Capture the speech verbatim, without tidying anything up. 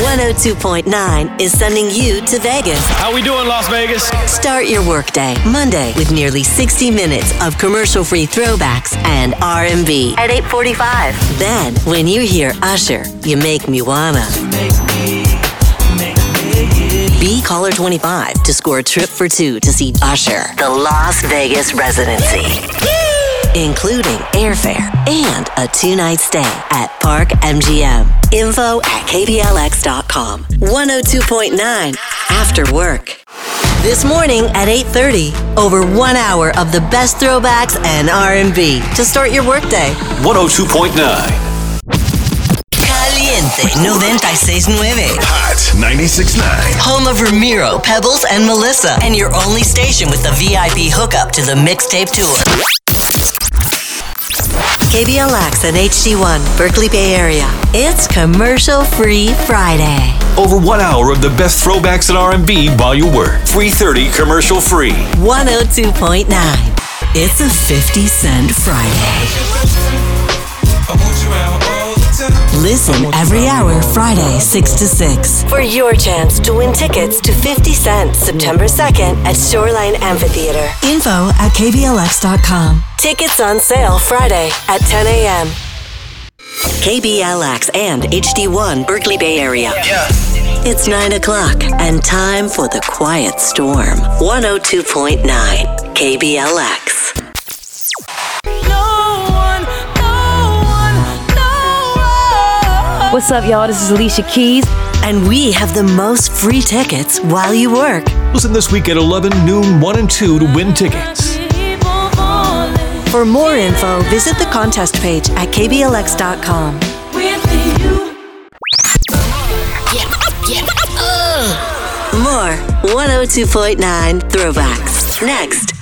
one oh two point nine is sending you to Vegas. How we doing, Las Vegas? Start your workday Monday with nearly sixty minutes of commercial-free throwbacks and R and B at eight forty-five. Then, when you hear Usher, you make me wanna. Be caller twenty-five to score a trip for two to see Usher, the Las Vegas residency, including airfare and a two-night stay at Park M G M. Info at K B L X dot com. one oh two point nine After Work. This morning at eight thirty, over one hour of the best throwbacks and R and B to start your workday. one oh two point nine. Caliente ninety-six point nine. Hot ninety-six point nine. Home of Ramiro, Pebbles, and Melissa. And your only station with the V I P hookup to the mixtape tour. K B L X and H D one, Berkeley Bay Area. It's commercial-free Friday. Over one hour of the best throwbacks and R and B while you work. three thirty commercial free. one oh two point nine. It's a fifty cent Friday. Listen every hour Friday, six to six, for your chance to win tickets to fifty cent September second at Shoreline Amphitheater. Info at K B L X dot com. Tickets on sale Friday at ten a.m. K B L X and H D one Berkeley Bay Area. Yeah. It's nine o'clock and time for the Quiet Storm. one oh two point nine K B L X. What's up, y'all? This is Alicia Keys. And we have the most free tickets while you work. Listen this week at eleven, noon, one, and two to win tickets. For more info, visit the contest page at K B L X dot com. More one oh two point nine throwbacks. Next.